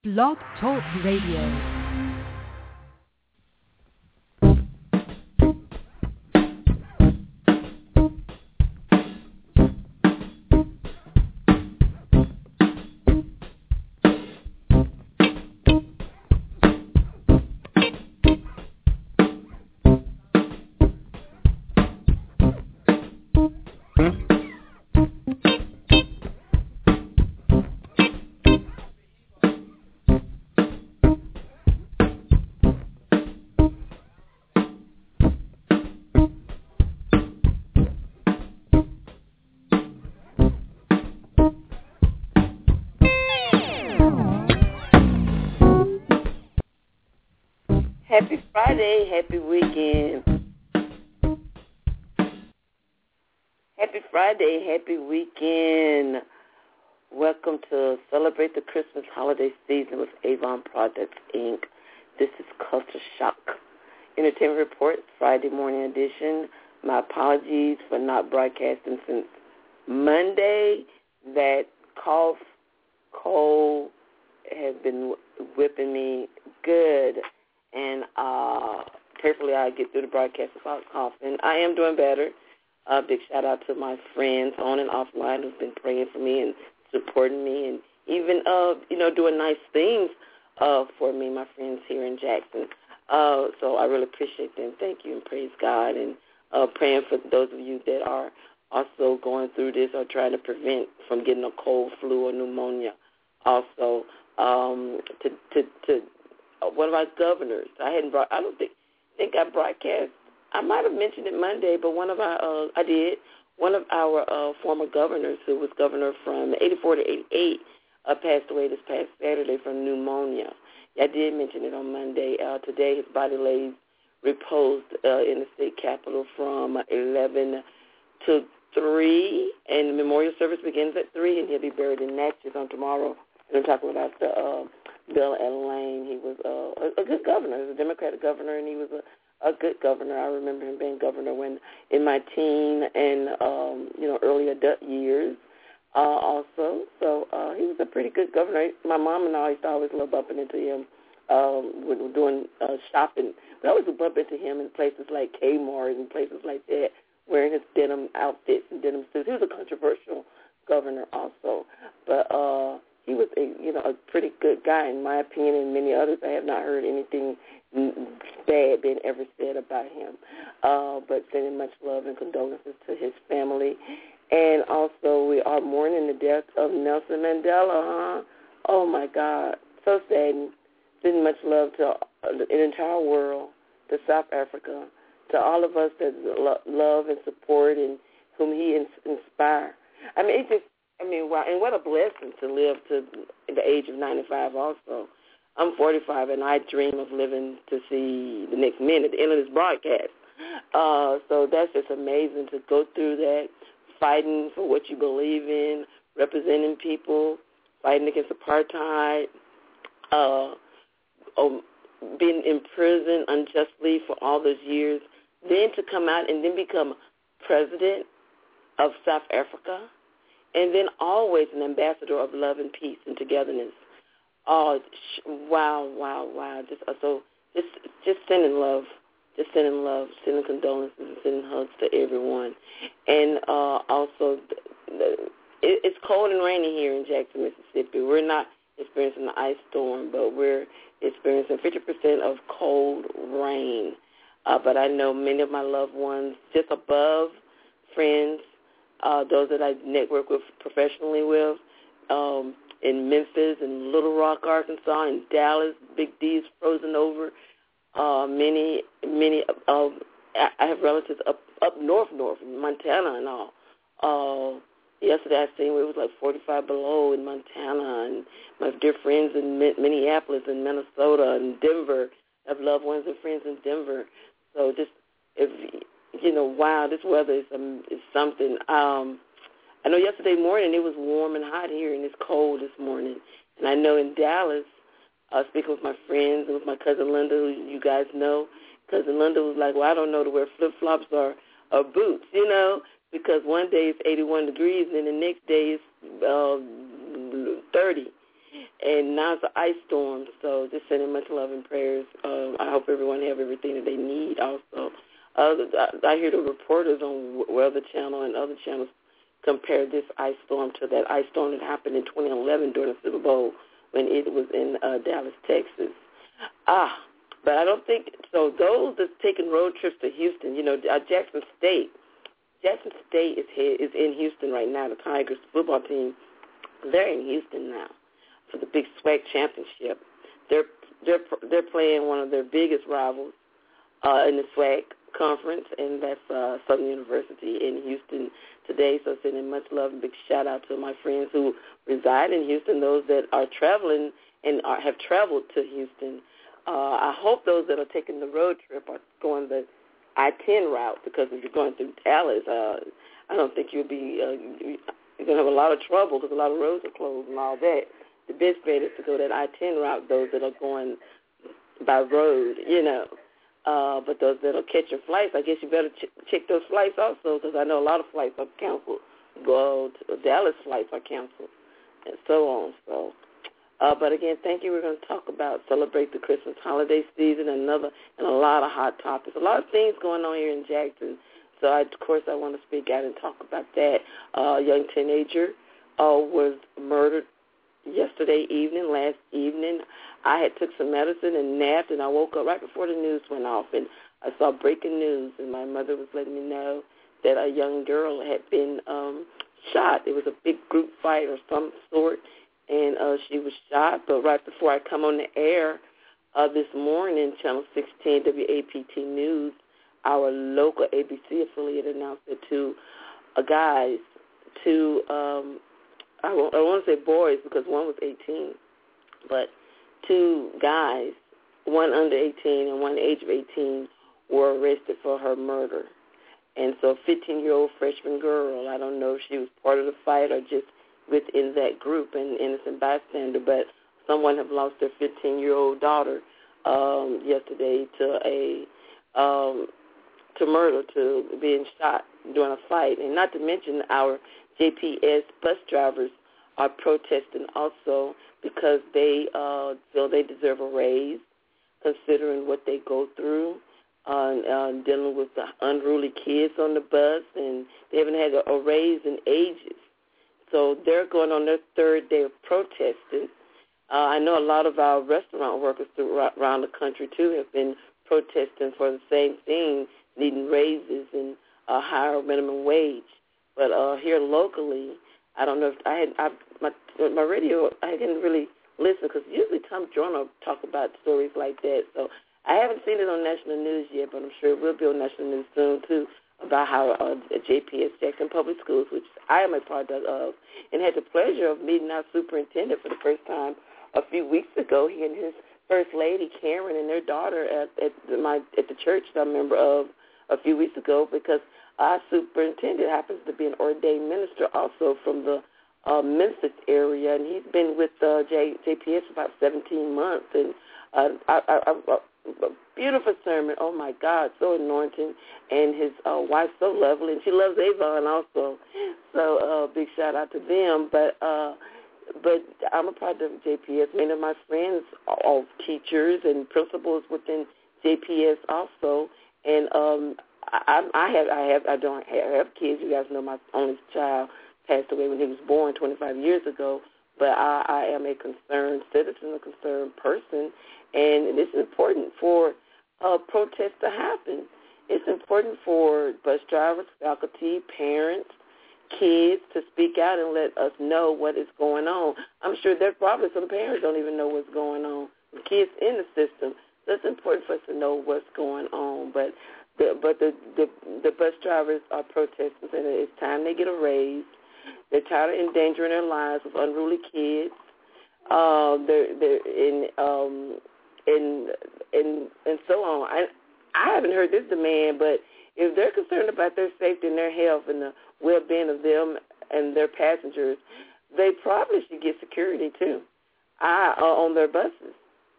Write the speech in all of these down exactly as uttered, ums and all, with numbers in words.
Blog Talk Radio. Happy Friday, happy weekend. Happy Friday, happy weekend. Welcome to Celebrate the Christmas Holiday Season with Avon Products, Incorporated. This is Culture Shock Entertainment Report, Friday morning edition. My apologies for not broadcasting since Monday. That cough, cold has been whipping me good. And uh, prayerfully I get through the broadcast without coughing. I am doing better. A uh, big shout out to my friends on and offline who've been praying for me and supporting me and even, uh, you know, doing nice things uh, for me, my friends here in Jackson. Uh, so I really appreciate them. Thank you and praise God. And uh, praying for those of you that are also going through this or trying to prevent from getting a cold, flu, or pneumonia. Also, um, to, to, to one of our governors. I hadn't brought. I don't think think I broadcast. I might have mentioned it Monday, but one of our uh, I did. One of our uh, former governors, who was governor from eighty-four to eighty-eight, uh, passed away this past Saturday from pneumonia. I did mention it on Monday. Uh, today, his body lays reposed uh, in the state capitol from eleven to three, and the memorial service begins at three, and he'll be buried in Natchez on tomorrow. And I'm talking about the. Uh, Bill Lane. He was uh, a, a good governor. He was a Democratic governor, and he was a, a good governor. I remember him being governor when in my teen and um, you know early adult years uh, also. So uh, he was a pretty good governor. My mom and I used to always love bumping into him um, when we were doing uh, shopping. We always would bump into him in places like Kmart and places like that, wearing his denim outfits and denim suits. He was a controversial governor also, but. Uh, He was a you know a pretty good guy in my opinion, and many others. I have not heard anything bad being ever said about him. Uh, but sending much love and condolences to his family, and also we are mourning the death of Nelson Mandela. Huh? Oh my God, so saddened. Sending much love to the entire world, to South Africa, to all of us that lo- love and support and whom he ins- inspired. I mean, it just. I mean, wow, and what a blessing to live to the age of ninety-five also. I'm forty-five, and I dream of living to see the next minute, the end of this broadcast. Uh, so that's just amazing to go through that, fighting for what you believe in, representing people, fighting against apartheid, uh, um, being in prison unjustly for all those years, then to come out and then become president of South Africa. And then always an ambassador of love and peace and togetherness. Oh, wow, wow, wow. Just so, just, just sending love, just sending love, sending condolences, and sending hugs to everyone. And uh, also, the, it, it's cold and rainy here in Jackson, Mississippi. We're not experiencing the ice storm, but we're experiencing fifty percent of cold rain. Uh, but I know many of my loved ones just above, friends. Uh, those that I network with professionally with, um, in Memphis and Little Rock, Arkansas, and Dallas, Big D's frozen over. Uh, many, many. Uh, I have relatives up up north, north in Montana and all. Uh, yesterday I seen where it was like forty-five below in Montana, and my dear friends in Minneapolis and Minnesota and Denver. I have loved ones and friends in Denver. So just if. You know, wow, this weather is, um, is something. Um, I know yesterday morning it was warm and hot here, and it's cold this morning. And I know in Dallas, uh, speaking with my friends and with my cousin Linda, who you guys know, cousin Linda was like, well, I don't know to wear flip-flops or, or boots, you know, because one day it's eighty-one degrees, and then the next day it's uh, thirty. and now it's an ice storm. So just sending much love and prayers. Um, I hope everyone have everything that they need. Also, uh, I, I hear the reporters on Weather Channel and other channels compare this ice storm to that ice storm that happened in twenty eleven during the Super Bowl when it was in uh, Dallas, Texas. Ah, but I don't think so. Those that's taking road trips to Houston, you know, uh, Jackson State. Jackson State is here, is in Houston right now. The Tigers football team, they're in Houston now for the big SWAC championship. They're they're they're playing one of their biggest rivals uh, in the SWAC conference, and that's uh, Southern University in Houston today. So sending much love and big shout out to my friends who reside in Houston, those that are traveling and are, have traveled to Houston. Uh, I hope those that are taking the road trip are going the I ten route, because if you're going through Dallas, uh, I don't think you'll be uh, you're going to have a lot of trouble because a lot of roads are closed and all that. The best bet is to go that I ten route, those that are going by road, you know. Uh, but those that will catch your flights, I guess you better ch- check those flights also, because I know a lot of flights are canceled. Well, Dallas flights are canceled and so on. So, uh, but again, thank you. We're going to talk about celebrate the Christmas holiday season, and another and a lot of hot topics. A lot of things going on here in Jackson. So, I, of course, I want to speak out and talk about that. Uh, a young teenager uh, was murdered yesterday evening, last evening. I had took some medicine and napped, and I woke up right before the news went off, and I saw breaking news, and my mother was letting me know that a young girl had been um, shot. It was a big group fight or some sort, and uh, she was shot. But right before I come on the air uh, this morning, Channel sixteen W A P T News, our local A B C affiliate announced that two uh, guys, two um, I won't, I want to say boys because one was eighteen, but two guys, one under eighteen and one age of eighteen, were arrested for her murder. And so a fifteen-year-old freshman girl, I don't know if she was part of the fight or just within that group, an innocent bystander, but someone have lost their fifteen-year-old daughter um, yesterday to a um, to murder, to being shot during a fight. And not to mention our J P S bus drivers are protesting also because they uh, feel they deserve a raise, considering what they go through, uh, uh, dealing with the unruly kids on the bus, and they haven't had a, a raise in ages. So they're going on their third day of protesting. Uh, I know a lot of our restaurant workers around the country, too, have been protesting for the same thing, needing raises and a higher minimum wage. But uh, here locally, I don't know if I had I, my my radio. I didn't really listen because usually Tom Joyner talk about stories like that. So I haven't seen it on national news yet, but I'm sure it will be on national news soon too, about how uh, J P S Jackson Public Schools, which I am a product of, and had the pleasure of meeting our superintendent for the first time a few weeks ago. He and his first lady Karen and their daughter at, at my at the church that I'm a member of a few weeks ago, because our superintendent happens to be an ordained minister also from the uh, Memphis area, and he's been with uh, J, JPS for about seventeen months. And uh, I, I, I, a beautiful sermon. Oh, my God, so anointing. And his uh, wife so lovely, and she loves Avon also. So uh, big shout-out to them. But uh, but I'm a part of J P S. Many of my friends are teachers and principals within J P S also. And um, I, I have, I have, I don't have, have kids. You guys know my only child passed away when he was born twenty-five years ago. But I, I am a concerned citizen, a concerned person, and it's important for uh, protests to happen. It's important for bus drivers, faculty, parents, kids to speak out and let us know what is going on. I'm sure there probably some parents don't even know what's going on. The kids in the system. So it's important for us to know what's going on. But the, but the, the the bus drivers are protesting, and it's time they get a raise. They're tired of endangering their lives with unruly kids. Uh, they're they're in um in and and so on. I I haven't heard this demand, but if they're concerned about their safety and their health and the well-being of them and their passengers, they probably should get security too, I uh, on their buses.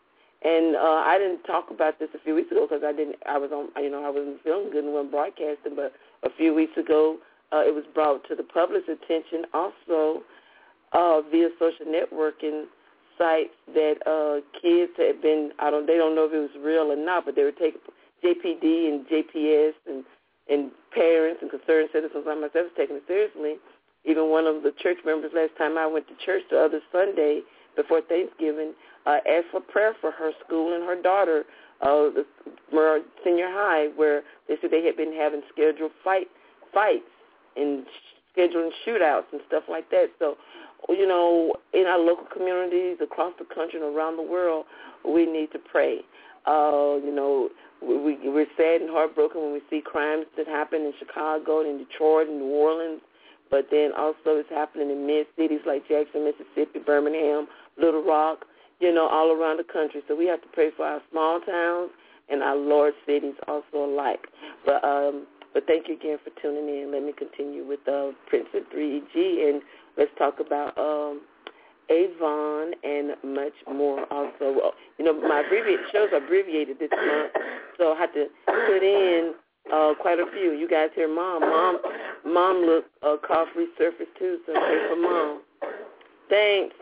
And uh, I didn't talk about this a few weeks ago because I didn't. I was on, you know, I wasn't feeling good and wasn't broadcasting. But a few weeks ago, uh, it was brought to the public's attention also uh, via social networking sites that uh, kids had been, I don't, they don't know if it was real or not, but they were taking J P D and J P S and, and parents and concerned citizens like myself was taking it seriously. Even one of the church members last time I went to church the other Sunday before Thanksgiving uh, asked for prayer for her school and her daughter, uh, the senior high, where they said they had been having scheduled fight fights and scheduling shootouts and stuff like that. So, you know, in our local communities across the country and around the world, we need to pray. Uh, you know, we, we're sad and heartbroken when we see crimes that happen in Chicago and in Detroit and New Orleans, but then also it's happening in mid-cities like Jackson, Mississippi, Birmingham, Little Rock, you know, all around the country. So we have to pray for our small towns and our large cities also alike. But um, but thank you again for tuning in. Let me continue with uh, Prince at three E G, and let's talk about um, Avon and much more also. You know, my abbreviated shows are abbreviated this month, so I had to put in uh, quite a few. You guys hear Mom. Mom Mom look uh, cough resurfaced too, so pray for Mom. Thanks.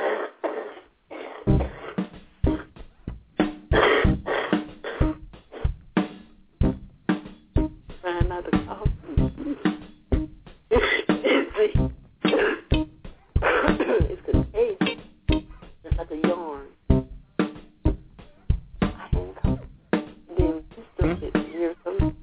Trying not to cough. It's contagious. Just like a yarn. I ain't coughing. Then you still get to hear something.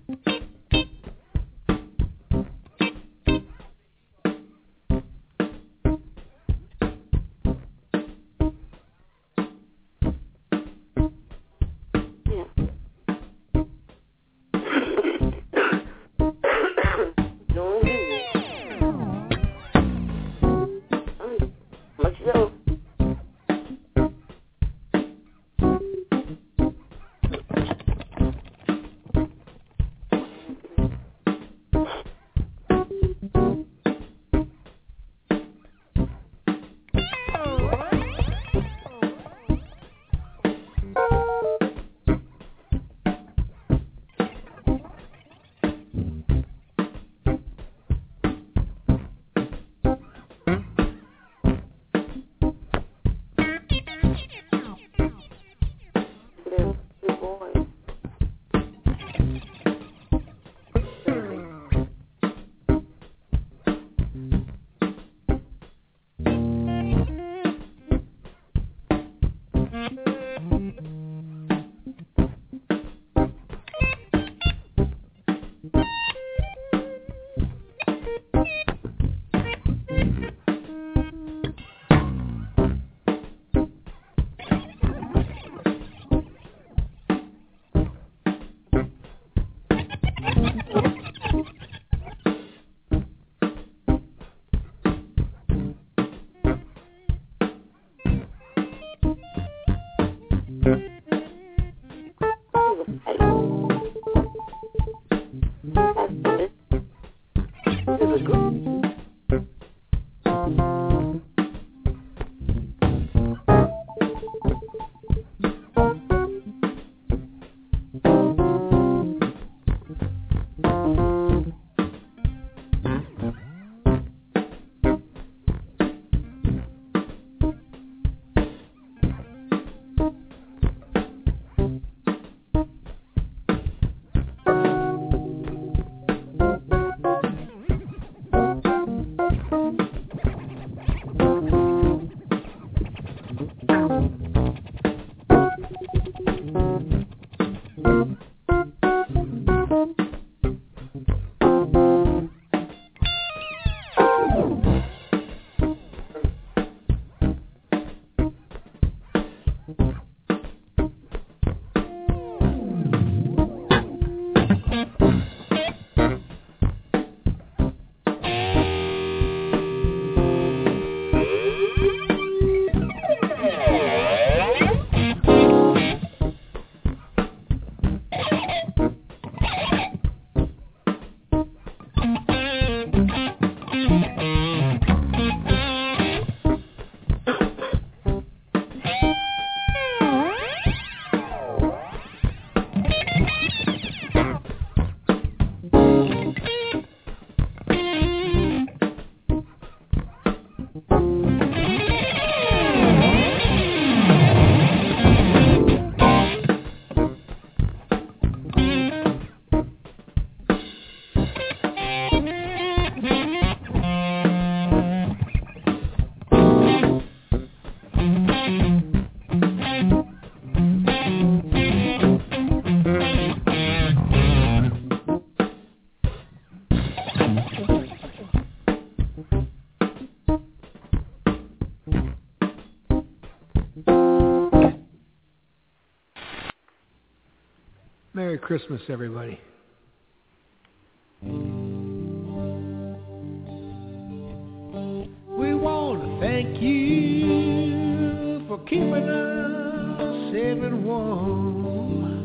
Merry Christmas, everybody. We want to thank you for keeping us safe and warm.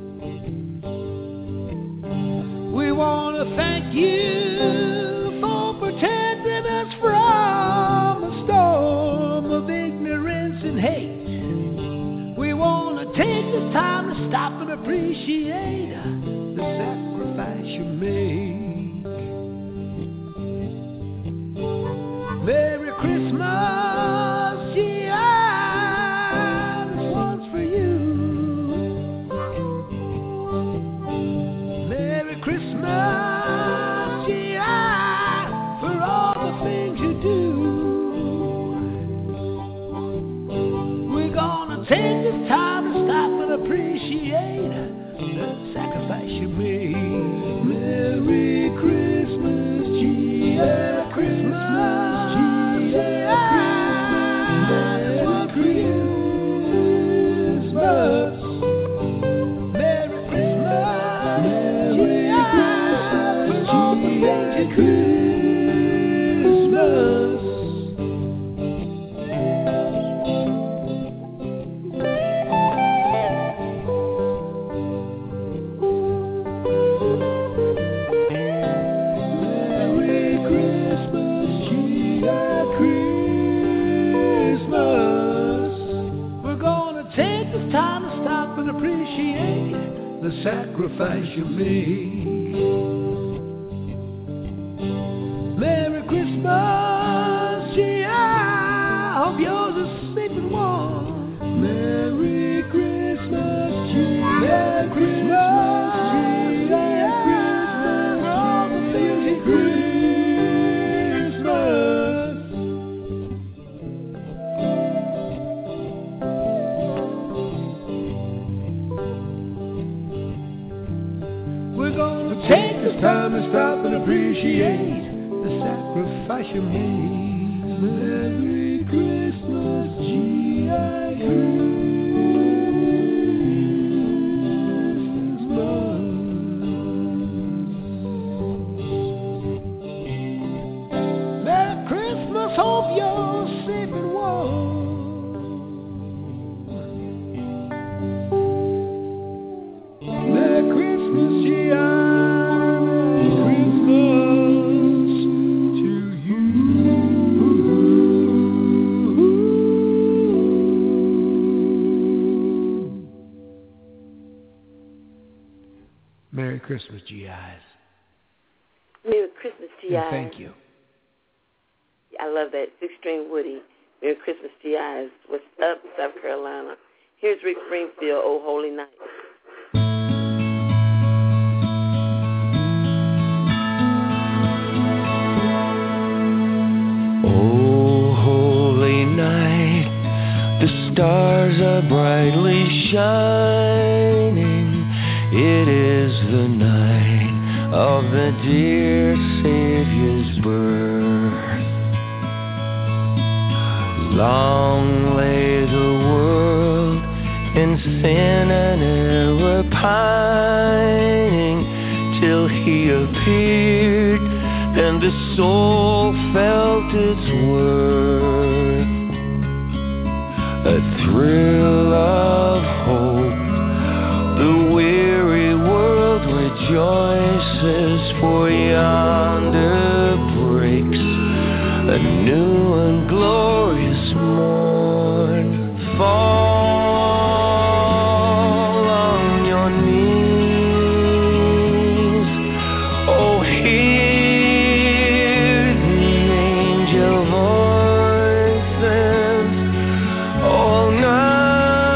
We want to thank you for protecting us from a storm of ignorance and hate. We want to take this time to stop and appreciate the sacrifice you made. Merry Christmas, G I, this one's for you. Merry Christmas, G I, for all the things you do. We're gonna take this time to stop and appreciate the sacrifice you made. Merry Christmas, G I, Christmas. The sacrifice you made. Merry Christmas, G I, hope yours is safe and warm. Merry Christmas, G I, Merry Christmas, G I, Christmas, all the things you Christmas. Take this time to stop and appreciate the sacrifice you made. Merry Christmas, G I, Christmas. Merry Christmas, hope you're safe and warm. Merry Christmas, G I. Merry Christmas, G Is. Merry Christmas, G Is. And thank you. I love that. Six-string Woody. Merry Christmas, G Is. What's up, South Carolina? Here's Rick Springfield, Oh Holy Night. Oh, holy night, the stars are brightly shining. It is the night of the dear Savior's birth. Long lay the world in sin and error pining, till he appeared and the soul felt its worth. A thrill of hope, the weary world rejoices, for yonder breaks a new and glorious morn. Fall on your knees, oh hear the angel voices, all night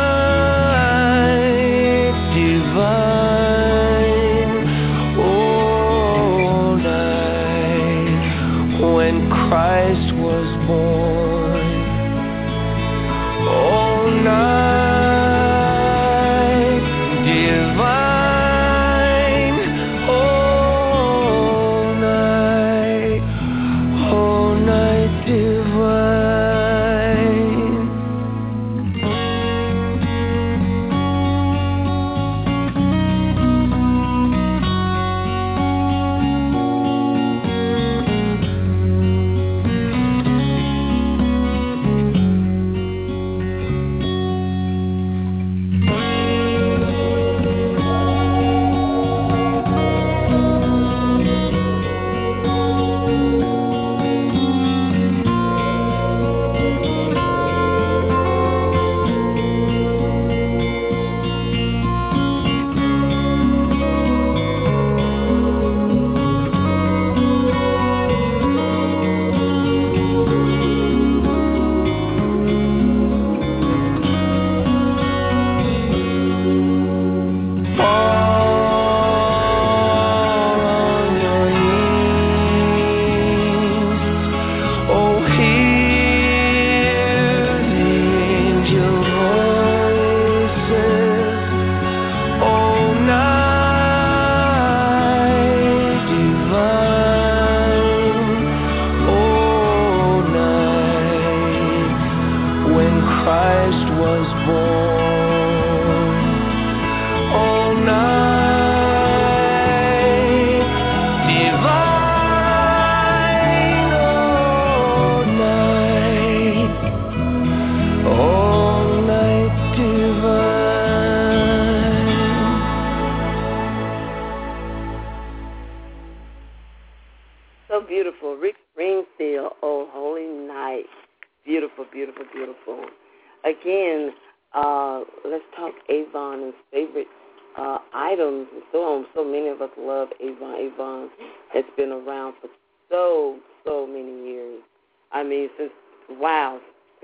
beautiful. Rick Springfield, Oh Holy Night. Beautiful, beautiful, beautiful. Again, uh, let's talk Avon and favorite uh, items and so on. So many of us love Avon. Avon has been around for so, so many years. I mean, since, wow.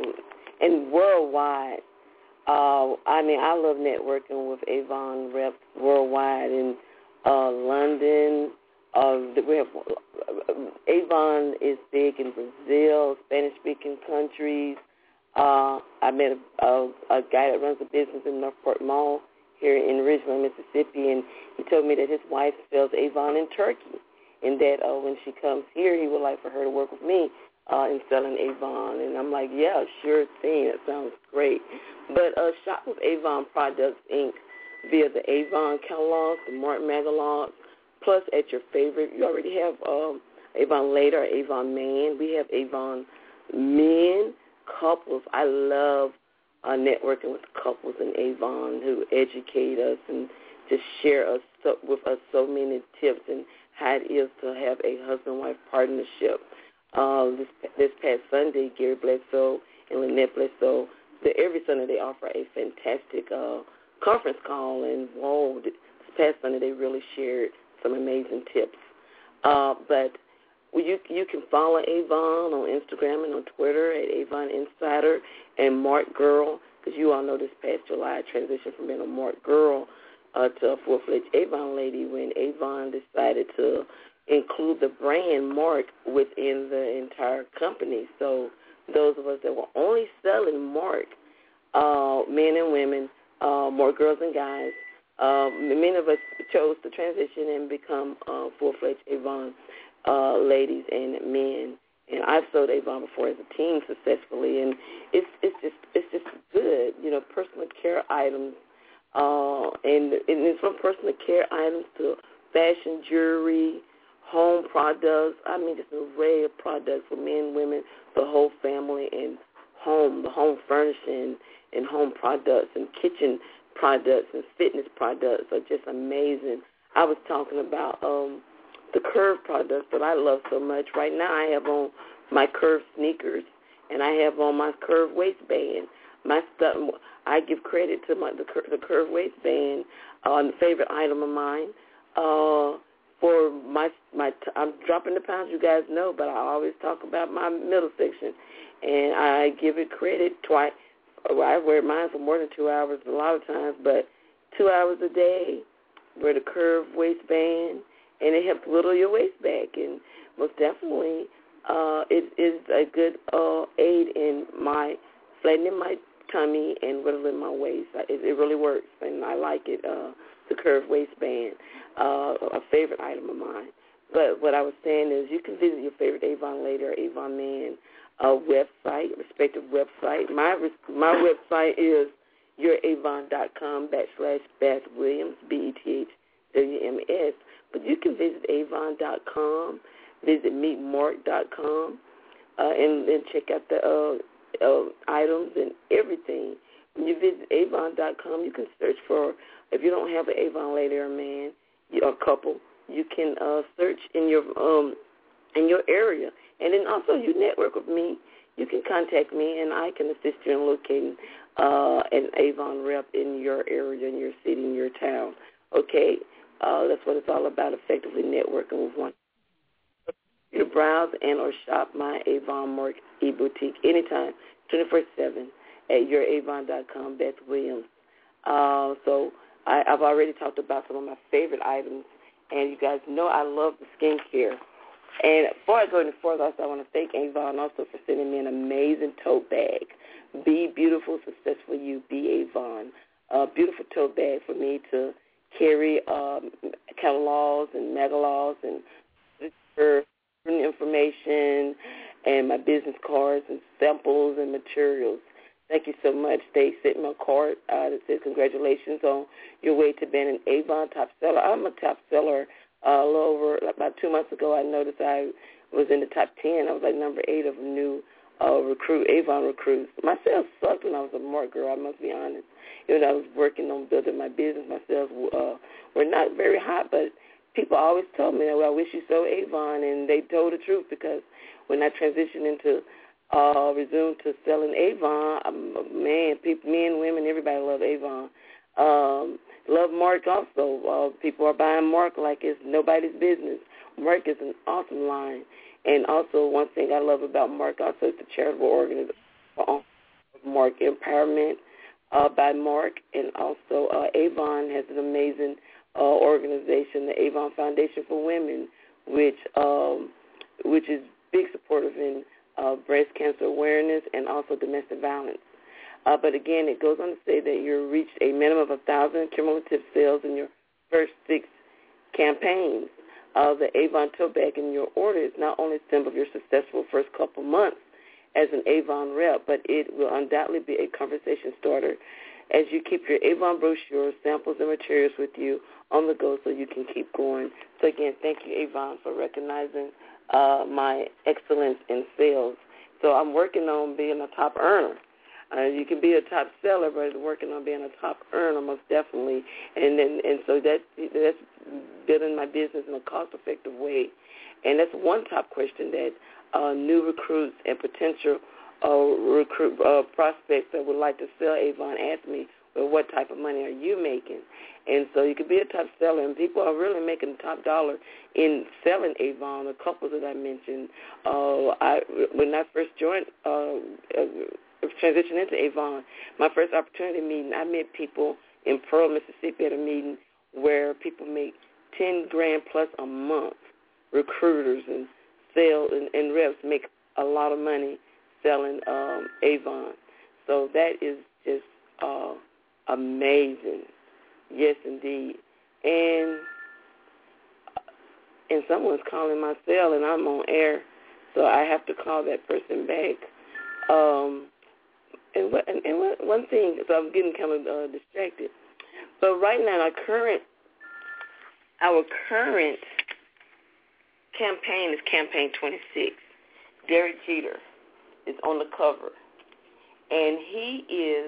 And worldwide. Uh, I mean, I love networking with Avon reps worldwide in uh, London. Uh, we have uh, Avon is big in Brazil, Spanish-speaking countries. Uh, I met a, a, a guy that runs a business in Northport Mall here in Richmond, Mississippi, and he told me that his wife sells Avon in Turkey, and that uh, when she comes here, he would like for her to work with me uh, in selling Avon. And I'm like, yeah, sure thing. That sounds great. But uh, shop with Avon Products, Incorporated via the Avon catalog, the Mark Magalog, plus at your favorite. You already have um, Avon Lady or Avon Man. We have Avon Men, couples. I love uh, networking with couples in Avon who educate us and just share us so, with us so many tips and how it is to have a husband-wife partnership. Uh, this, this past Sunday, Gary Bledsoe and Lynette Bledsoe, the, every Sunday they offer a fantastic uh, conference call, and whoa, this past Sunday they really shared some amazing tips. Uh, but you you can follow Avon on Instagram and on Twitter at Avon Insider and Mark Girl, because you all know this past July I transitioned from being a Mark Girl uh, to a full-fledged Avon lady when Avon decided to include the brand Mark within the entire company. So those of us that were only selling Mark, uh, men and women, uh, more girls and guys, uh, many of us chose to transition and become uh, full-fledged Avon uh, ladies and men. And I've sold Avon before as a team successfully, and it's it's just it's just good, you know, personal care items, uh, and, and it's from personal care items to fashion jewelry, home products. I mean, just an array of products for men, women, the whole family, and home, the home furnishing and home products and kitchen products and fitness products are just amazing. I was talking about um, the Curve products that I love so much. Right now I have on my Curve sneakers, and I have on my Curve waistband. My stuff, I give credit to my the, the Curve waistband, uh, a favorite item of mine. Uh, for my my, I'm dropping the pounds, you guys know, but I always talk about my middle section, and I give it credit twice. I wear mine for more than two hours a lot of times, but two hours a day, wear the Curve waistband, and it helps whittle your waist back, and most definitely uh, it is a good uh, aid in my flattening my tummy and whittling my waist. It, it really works, and I like it, uh, the Curve waistband, uh, a favorite item of mine. But what I was saying is you can visit your favorite Avon lady or Avon man uh, website, respective website. My my website is youravon.com backslash Beth Williams, B E T H W M S. But you can visit avon dot com, visit meet mark dot com, uh, and, and check out the uh, uh, items and everything. When you visit avon dot com, you can search for, if you don't have an Avon lady or man or couple, you can uh, search in your um, in your area. And then also you network with me. You can contact me, and I can assist you in locating uh, an Avon rep in your area, in your city, in your town. Okay? Uh, that's what it's all about, effectively networking with one. You can browse and or shop my Avon Mark e-boutique anytime, twenty-four seven at your avon dot com, Beth Williams. Uh, so I, I've already talked about some of my favorite items, and you guys know I love the skincare. And before I go any further, I want to thank Avon also for sending me an amazing tote bag. Be beautiful, successful you, be Avon. A beautiful tote bag for me to carry um, catalogs and megalogs and information and my business cards and samples and materials. Thank you so much. They sent me a card uh, that says congratulations on your way to being an Avon top seller. I'm a top seller. Uh, a little over, about two months ago, I noticed I was in the top ten. I was like number eight of new uh, recruit, Avon recruits. My sales sucked when I was a Mark girl, I must be honest. Even though I was working on building my business, my sales uh, were not very hot, but people always told me, well, I wish you sold Avon, and they told the truth, because when I transitioned into uh, resumed to selling Avon, um, man, people, men, women, everybody love Avon. Um, love Mark also. Uh, people are buying Mark like it's nobody's business. Mark is an awesome line. And also one thing I love about Mark also is the charitable organization, Mark Empowerment uh, by Mark. And also uh, Avon has an amazing uh, organization, the Avon Foundation for Women, which um, which is big supportive in uh, breast cancer awareness and also domestic violence. Uh, but again, it goes on to say that you reached a minimum of one thousand cumulative sales in your first six campaigns. Uh, the Avon tote bag in your order is not only a symbol of your successful first couple months as an Avon rep, but it will undoubtedly be a conversation starter as you keep your Avon brochure, samples, and materials with you on the go so you can keep going. So, again, thank you, Avon, for recognizing uh, my excellence in sales. So I'm working on being a top earner. Uh, you can be a top seller, but working on being a top earner most definitely. And then, and so that that's building my business in a cost-effective way. And that's one top question that uh, new recruits and potential uh, recruit uh, prospects that would like to sell Avon ask me, well, what type of money are you making? And so you can be a top seller, and people are really making top dollar in selling Avon. The couples that I mentioned, uh, I when I first joined, uh, uh, transitioned into Avon, my first opportunity meeting, I met people in Pearl, Mississippi at a meeting where people make ten grand plus a month. Recruiters and sales and, and reps make a lot of money selling um, Avon. So that is just uh, amazing. Yes, indeed. And and someone's calling my cell, and I'm on air, so I have to call that person back. Um, and what, and, and what, one thing, so I'm getting kind of uh, distracted. But right now, our current, our current campaign is Campaign twenty-six. Derek Jeter is on the cover, and he is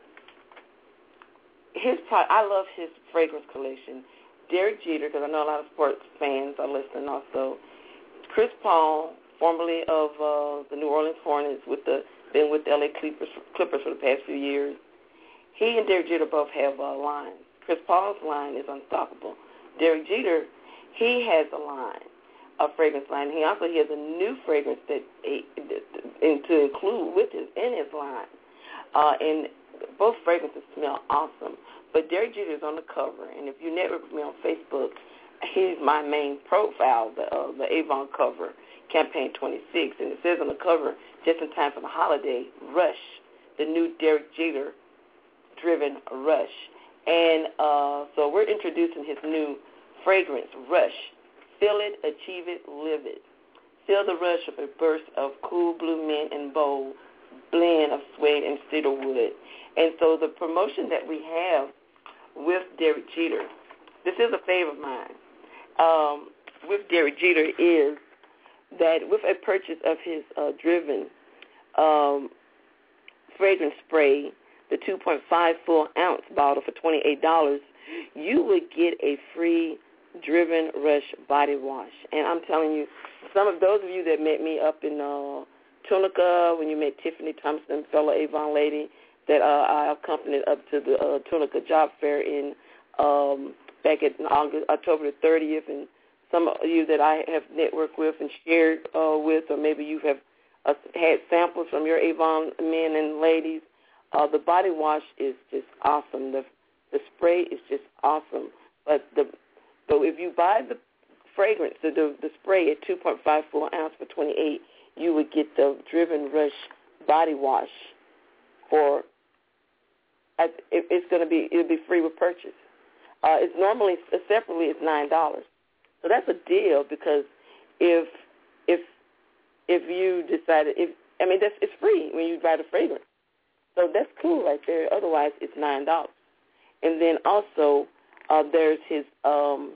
his. I love his fragrance collection. Derek Jeter, because I know a lot of sports fans are listening. Also, Chris Paul, formerly of uh, the New Orleans Hornets, with the been with the L A Clippers, Clippers for the past few years. He and Derek Jeter both have uh, lines. Chris Paul's line is Unstoppable. Derek Jeter, he has a line, a fragrance line. He also he has a new fragrance that he, and to include with his in his line. Uh, and both fragrances smell awesome. But Derek Jeter is on the cover, and if you network with me on Facebook, he's my main profile, the uh, the Avon cover, Campaign twenty-six, and it says on the cover, just in time for the holiday, Rush, the new Derek Jeter driven Rush. And uh, so we're introducing his new fragrance, Rush. Feel it, achieve it, live it. Feel the rush of a burst of cool blue mint and bold blend of suede and cedarwood. And so the promotion that we have with Derek Jeter, this is a favor of mine, um, with Derek Jeter is that with a purchase of his uh, driven um, fragrance spray, the two point five full ounce bottle for twenty-eight dollars, you would get a free Driven Rush body wash. And I'm telling you, some of those of you that met me up in uh, Tunica, when you met Tiffany Thompson, fellow Avon lady, that uh, I accompanied up to the uh, Tunica job fair in um, back at August, October the thirtieth, and some of you that I have networked with and shared uh, with, or maybe you have uh, had samples from your Avon men and ladies, uh, the body wash is just awesome. The the spray is just awesome. But the so if you buy the fragrance, the the, the spray at two point five full ounce for twenty-eight, you would get the Driven Rush body wash for. It, it's going to be it'll be free with purchase. Uh, it's normally separately it's nine dollars. So that's a deal because if if if you decided if I mean that's it's free when you buy the fragrance. So that's cool right there. Otherwise it's nine dollars. And then also uh, there's his um,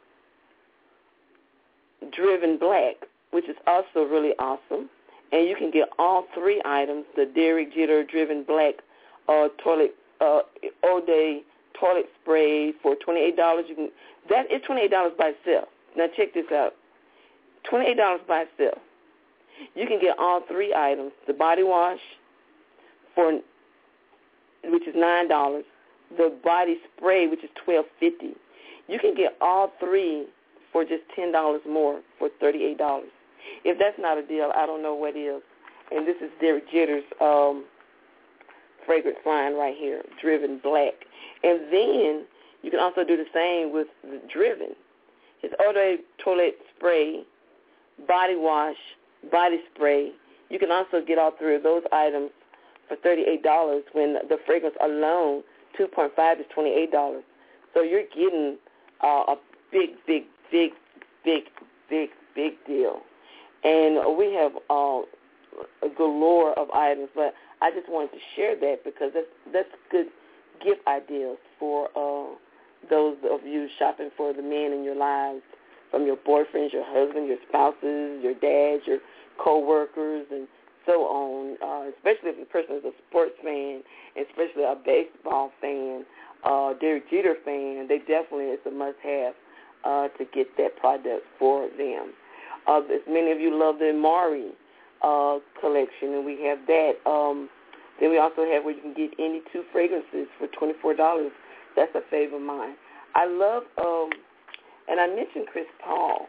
Driven Black, which is also really awesome. And you can get all three items: the Derek Jeter Driven Black uh, toilet uh, Eau de toilet spray for twenty-eight dollars. You can that is twenty-eight dollars by itself. Now check this out. twenty-eight dollars by itself. You can get all three items: the body wash for, which is nine dollars, the body spray, which is twelve fifty. You can get all three for just ten dollars more for thirty-eight dollars. If that's not a deal, I don't know what is. And this is Derek Jeter's um, fragrance line right here, Driven Black. And then you can also do the same with the Driven. His Eau de Toilette spray, body wash, body spray. You can also get all three of those items for thirty-eight dollars when the fragrance alone, two point five, is twenty-eight dollars. So you're getting uh, a big, big, big, big, big, big deal. And we have uh, a galore of items, but I just wanted to share that because that's, that's good gift ideas for uh, those of you shopping for the men in your lives, from your boyfriends, your husband, your spouses, your dads, your co-workers, and so on, uh, especially if the person is a sports fan, especially a baseball fan, uh, Derek Jeter fan. They definitely, it's a must-have uh, to get that product for them. Uh, as many of you love the Amari uh, collection, and we have that. Um, then we also have where you can get any two fragrances for twenty-four dollars. That's a favorite of mine. I love, um, and I mentioned Chris Paul.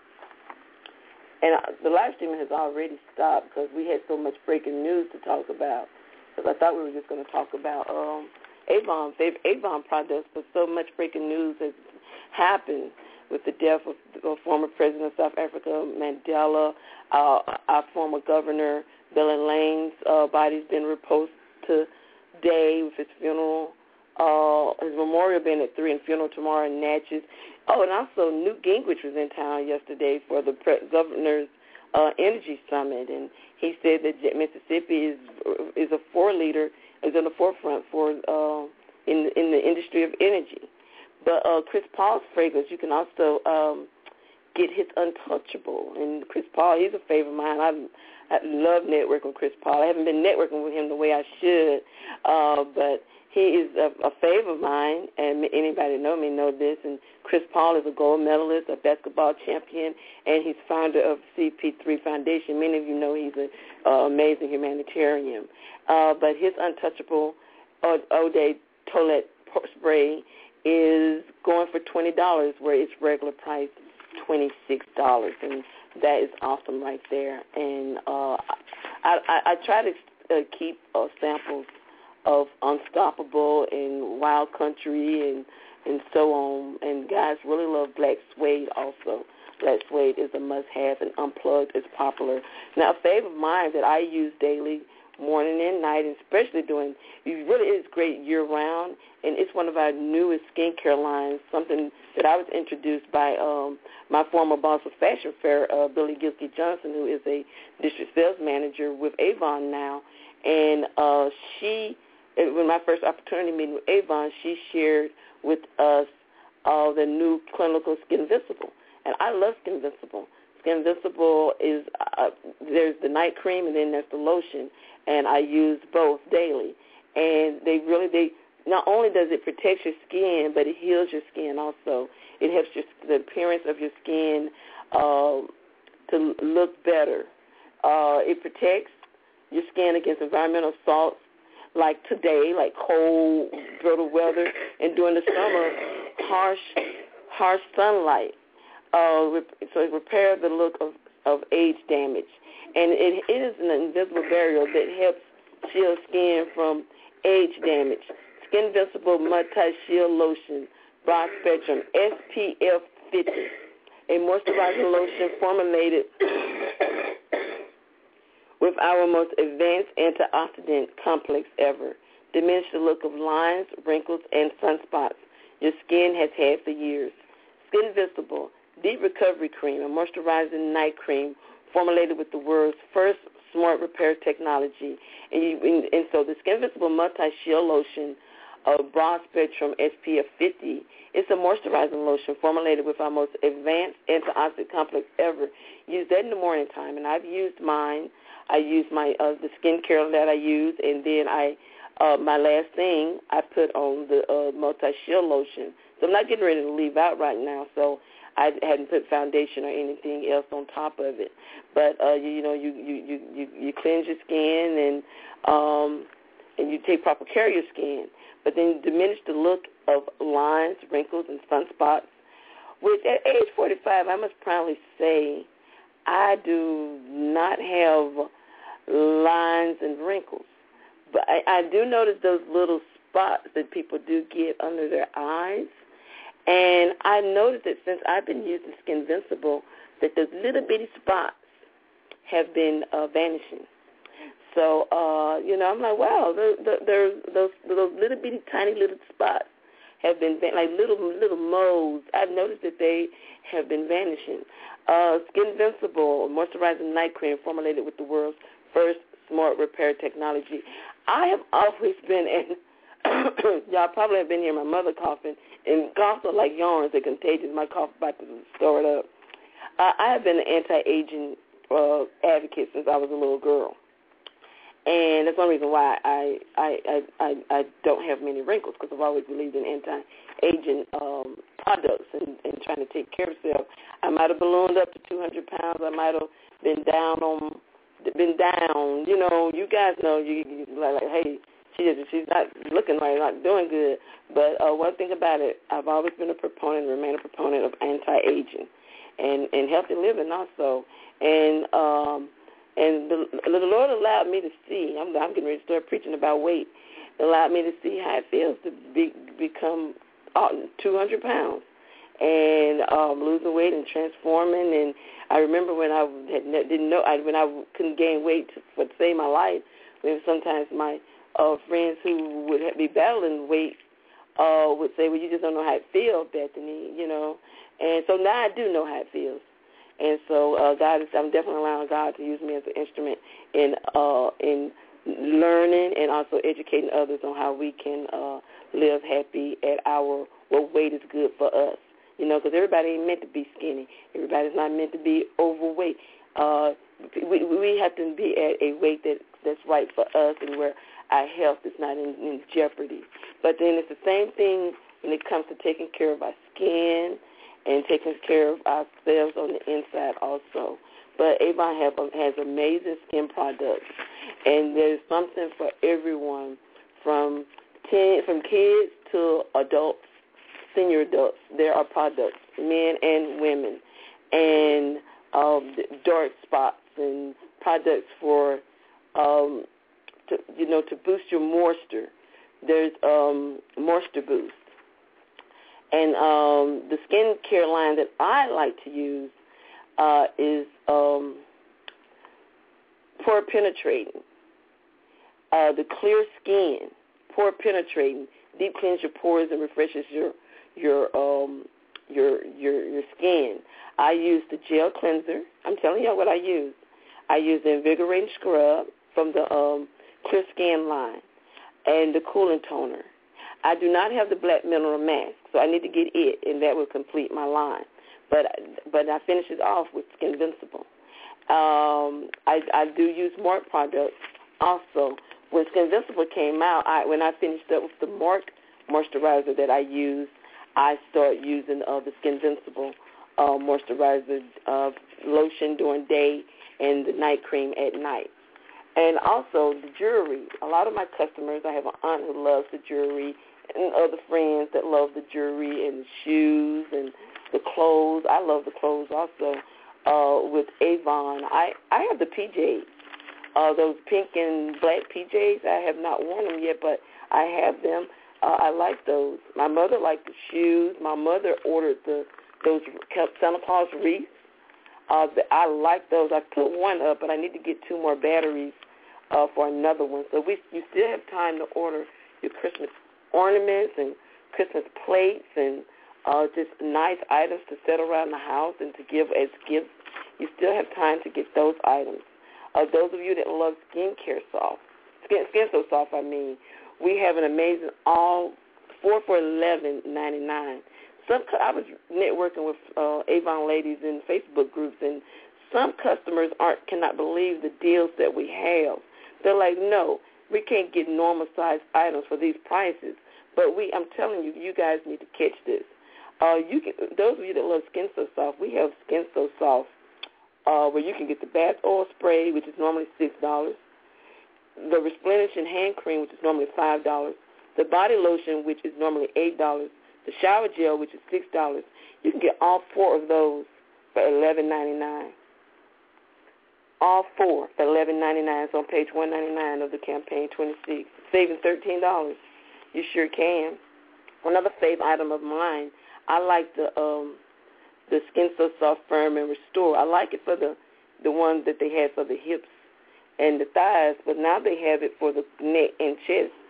And the live streaming has already stopped because we had so much breaking news to talk about. Because I thought we were just going to talk about um, Avon, Avon products, but so much breaking news has happened with the death of the former president of South Africa, Mandela. Uh, our former governor, Bill and Lane's uh, body's been reposed today with his funeral. Uh, his memorial being at three and funeral tomorrow in Natchez. Oh, and also Newt Gingrich was in town yesterday for the pre- governor's uh, energy summit, and he said that Mississippi is is a foreleader, is on the forefront for uh, in in the industry of energy. But uh, Chris Paul's fragrance, you can also um, get his Untouchable, and Chris Paul, he's a favorite of mine. I I love networking with Chris Paul. I haven't been networking with him the way I should, uh, but he is a, a favorite of mine, and anybody know me know this. And Chris Paul is a gold medalist, a basketball champion, and he's founder of C P three Foundation. Many of you know he's an uh, amazing humanitarian. Uh, but his Untouchable Eau de Toilette spray is going for twenty dollars, where its regular price twenty-six dollars, and that is awesome right there. And uh, I, I, I try to uh, keep uh, samples of Unstoppable and Wild Country and, and so on. And guys really love Black Suede also. Black Suede is a must-have, and Unplugged is popular. Now, a favorite of mine that I use daily, morning and night, and especially during, it really is great year-round, and it's one of our newest skincare lines, something that I was introduced by um, my former boss of Fashion Fair, uh, Billy Gilkey Johnson, who is a district sales manager with Avon now. And uh, she, when my first opportunity meeting with Avon, she shared with us uh, the new clinical Skinvisible. And I love Skinvisible. Skinvisible is, uh, there's the night cream and then there's the lotion, and I use both daily. And they really, they not only does it protect your skin, but it heals your skin also. It helps your, the appearance of your skin uh, to look better. Uh, it protects your skin against environmental assaults like today, like cold, brittle weather, and during the summer, harsh, harsh sunlight. Uh, so it repairs the look of, of age damage. And it, it is an invisible barrier that helps shield skin from age damage. Skinvisible Multi-Shield Lotion, Broad Spectrum, S P F fifty, a moisturizing lotion formulated with our most advanced antioxidant complex ever. Diminish the look of lines, wrinkles, and sunspots your skin has had for years. Skinvisible Deep Recovery Cream, a moisturizing night cream formulated with the world's first smart repair technology. And, you, and, and so the Skinvisible Multi-Shield Lotion, a broad spectrum S P F fifty, it's a moisturizing lotion formulated with our most advanced antioxidant complex ever. Use that in the morning time, and I've used mine. I use my uh, the skincare that I use, and then I uh, my last thing I put on the uh, multi-shield lotion. So I'm not getting ready to leave out right now, so I hadn't put foundation or anything else on top of it. But, uh, you, you know, you, you, you, you, you cleanse your skin and um, and you take proper care of your skin. But then you diminish the look of lines, wrinkles, and sunspots, which at age forty-five, I must proudly say, I do not have lines and wrinkles. But I, I do notice those little spots that people do get under their eyes. And I noticed that since I've been using Skin Invincible, that those little bitty spots have been uh, vanishing. So, uh, you know, I'm like, wow, the, the, those, those little bitty tiny little spots have been, like little little moles. I've noticed that they have been vanishing. Uh, Skin Invincible moisturizing night cream formulated with the world's first smart repair technology. I have always been, and y'all probably have been hearing my mother coughing, and coughs are like yarns. They're contagious. My cough about to store it up. Uh, I have been an anti-aging uh, advocate since I was a little girl. And that's one reason why I I, I, I, I don't have many wrinkles, because I've always believed in anti-aging um, products and, and trying to take care of self. I might have ballooned up to two hundred pounds. I might have been down on, been down. You know, you guys know, you, you like, like, hey, she is, she's not looking right, not doing good. But uh, one thing about it, I've always been a proponent and remain a proponent of anti-aging and, and healthy living also. And um And the, the Lord allowed me to see, I'm, I'm getting ready to start preaching about weight, it allowed me to see how it feels to be, become two hundred pounds and um, losing weight and transforming. And I remember when I had, didn't know, I, when I couldn't gain weight to, for, to save my life, when sometimes my uh, friends who would be battling weight uh, would say, well, you just don't know how it feels, Bethany, you know. And so now I do know how it feels. And so uh, God is, I'm definitely allowing God to use me as an instrument in uh, in learning and also educating others on how we can uh, live happy at our, what weight is good for us. You know, because everybody ain't meant to be skinny. Everybody's not meant to be overweight. Uh, we, we have to be at a weight that, that's right for us and where our health is not in, in jeopardy. But then it's the same thing when it comes to taking care of our skin and taking care of ourselves on the inside also. But Avon have, has amazing skin products, and there's something for everyone, from ten, from kids to adults, senior adults. There are products, men and women, and um, dark spots and products for, um, to, you know, to boost your moisture. There's um, Moisture Boost. And um, the skincare line that I like to use uh, is um, pore penetrating. Uh, the Clear Skin, pore penetrating, deep cleans your pores and refreshes your your um, your your your skin. I use the gel cleanser. I'm telling you what I use. I use the invigorating scrub from the um, Clear Skin line and the cooling toner. I do not have the black mineral mask, so I need to get it, and that will complete my line. But but I finish it off with Skin Invincible. Um, I, I do use Mark products also. When Skin Invincible came out, I, when I finished up with the Mark moisturizer that I use, I start using uh, the Skin Invincible uh, moisturizer uh, lotion during day and the night cream at night. And also the jewelry. A lot of my customers, I have an aunt who loves the jewelry, and other friends that love the jewelry and the shoes and the clothes. I love the clothes also uh, with Avon. I, I have the P Js, uh, those pink and black P Js. I have not worn them yet, but I have them. Uh, I like those. My mother liked the shoes. My mother ordered the those Santa Claus wreaths. Uh, I like those. I put one up, but I need to get two more batteries uh, for another one. So we you still have time to order your Christmas ornaments and Christmas plates and uh, just nice items to set around the house and to give as gifts. You still have time to get those items. Uh, those of you that love skincare soft, skin, skin so soft, I mean, we have an amazing all four for eleven ninety nine. Some I was networking with uh, Avon ladies in Facebook groups, and some customers aren't cannot believe the deals that we have. They're like, no, we can't get normal size items for these prices. But we, I'm telling you, you guys need to catch this. Uh, you can, those of you that love Skin So Soft, we have Skin So Soft, uh, where you can get the bath oil spray, which is normally six dollars, the Replenishing hand cream, which is normally five dollars, the body lotion, which is normally eight dollars, the shower gel, which is six dollars. You can get all four of those for eleven ninety-nine. All four for eleven ninety-nine. It's on page one ninety-nine of the campaign twenty-six, saving thirteen dollars. You sure can. Another favorite item of mine, I like the um, the Skin So Soft Firm and Restore. I like it for the, the one that they had for the hips and the thighs, but now they have it for the neck and chest.